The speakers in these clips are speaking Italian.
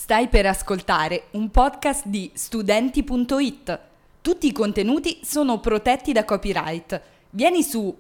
Stai per ascoltare un podcast di studenti.it. Tutti i contenuti sono protetti da copyright. Vieni su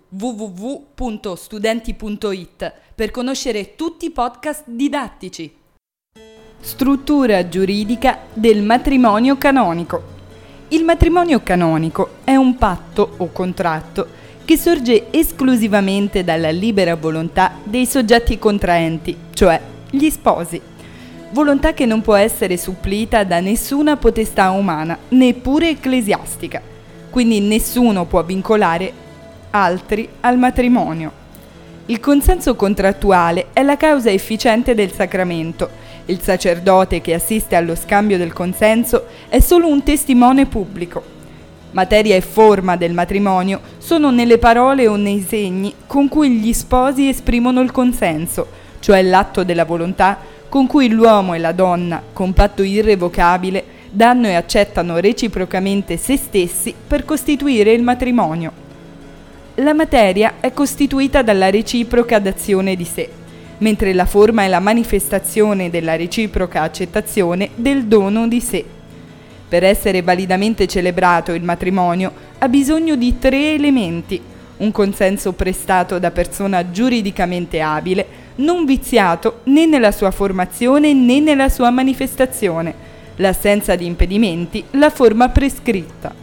www.studenti.it per conoscere tutti i podcast didattici. Struttura giuridica del matrimonio canonico. Il matrimonio canonico è un patto o contratto che sorge esclusivamente dalla libera volontà dei soggetti contraenti, cioè gli sposi. Volontà che non può essere supplita da nessuna potestà umana, neppure ecclesiastica. Quindi nessuno può vincolare altri al matrimonio. Il consenso contrattuale è la causa efficiente del sacramento. Il sacerdote che assiste allo scambio del consenso è solo un testimone pubblico. Materia e forma del matrimonio sono nelle parole o nei segni con cui gli sposi esprimono il consenso, cioè l'atto della volontà con cui l'uomo e la donna, con patto irrevocabile, danno e accettano reciprocamente se stessi per costituire il matrimonio. La materia è costituita dalla reciproca dazione di sé, mentre la forma è la manifestazione della reciproca accettazione del dono di sé. Per essere validamente celebrato il matrimonio ha bisogno di 3 elementi: un consenso prestato da persona giuridicamente abile, non viziato né nella sua formazione né nella sua manifestazione, l'assenza di impedimenti, la forma prescritta.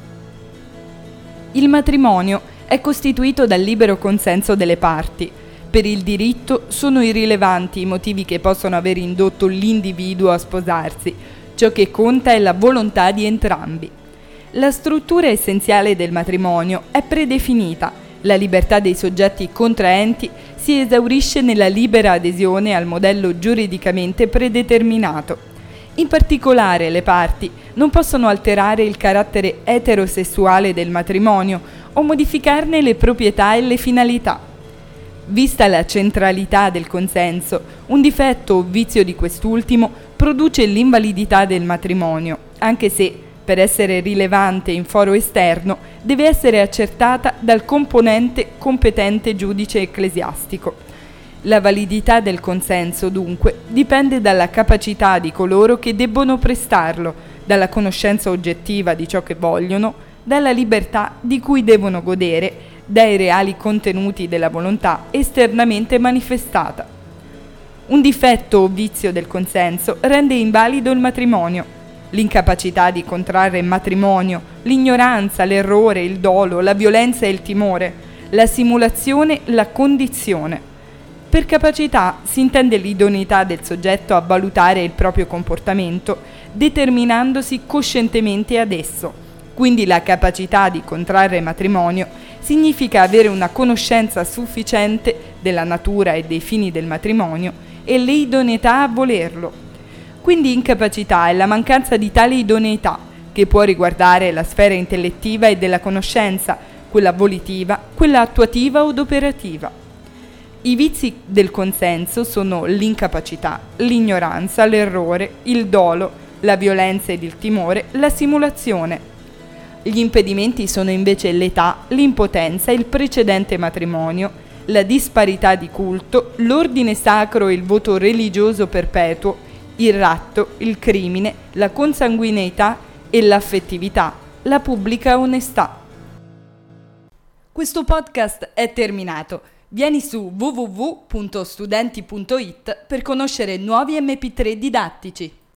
Il matrimonio è costituito dal libero consenso delle parti. Per il diritto sono irrilevanti i motivi che possono aver indotto l'individuo a sposarsi. Ciò che conta è la volontà di entrambi. La struttura essenziale del matrimonio è predefinita. La libertà dei soggetti contraenti si esaurisce nella libera adesione al modello giuridicamente predeterminato. In particolare, le parti non possono alterare il carattere eterosessuale del matrimonio o modificarne le proprietà e le finalità. Vista la centralità del consenso, un difetto o vizio di quest'ultimo produce l'invalidità del matrimonio, anche se, per essere rilevante in foro esterno, deve essere accertata dal componente competente giudice ecclesiastico. La validità del consenso, dunque, dipende dalla capacità di coloro che debbono prestarlo, dalla conoscenza oggettiva di ciò che vogliono, dalla libertà di cui devono godere, dai reali contenuti della volontà esternamente manifestata. Un difetto o vizio del consenso rende invalido il matrimonio. L'incapacità di contrarre matrimonio, l'ignoranza, l'errore, il dolo, la violenza e il timore, la simulazione, la condizione. Per capacità si intende l'idoneità del soggetto a valutare il proprio comportamento, determinandosi coscientemente ad esso. Quindi la capacità di contrarre matrimonio significa avere una conoscenza sufficiente della natura e dei fini del matrimonio e l'idoneità a volerlo. Quindi incapacità è la mancanza di tale idoneità, che può riguardare la sfera intellettiva e della conoscenza, quella volitiva, quella attuativa od operativa. I vizi del consenso sono l'incapacità, l'ignoranza, l'errore, il dolo, la violenza ed il timore, la simulazione. Gli impedimenti sono invece l'età, l'impotenza, il precedente matrimonio, la disparità di culto, l'ordine sacro e il voto religioso perpetuo, il ratto, il crimine, la consanguineità e l'affettività, la pubblica onestà. Questo podcast è terminato. Vieni su www.studenti.it per conoscere nuovi MP3 didattici.